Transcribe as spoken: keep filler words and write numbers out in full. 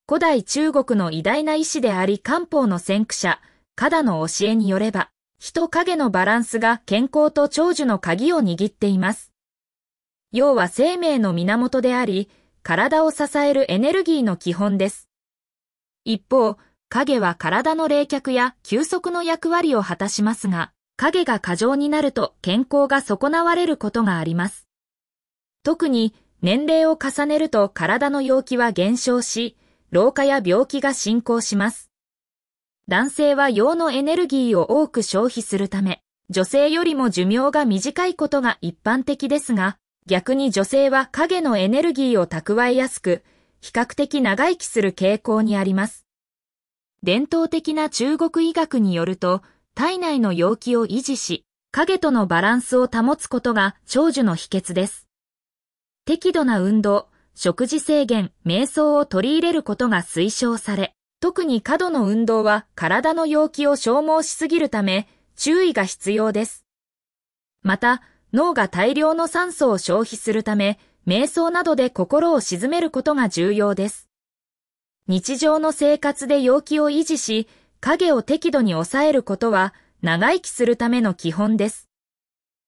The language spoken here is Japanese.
古代中国の偉大な医師であり漢方の先駆者、臥陀の教えによれば、火と影のバランスが健康と長寿の鍵を握っています。陽は生命の源であり、体を支えるエネルギーの基本です。一方、影は体の冷却や休息の役割を果たしますが、影が過剰になると健康が損なわれることがあります。特に年齢を重ねると体の陽気は減少し、老化や病気が進行します。男性は陽のエネルギーを多く消費するため、女性よりも寿命が短いことが一般的ですが、逆に女性は影のエネルギーを蓄えやすく、比較的長生きする傾向にあります。伝統的な中国医学によると、体内の陽気を維持し、影とのバランスを保つことが長寿の秘訣です。適度な運動、食事制限、瞑想を取り入れることが推奨され、特に過度の運動は体の陽気を消耗しすぎるため、注意が必要です。また、脳が大量の酸素を消費するため、瞑想などで心を静めることが重要です。日常の生活で陽気を維持し、影を適度に抑えることは長生きするための基本です。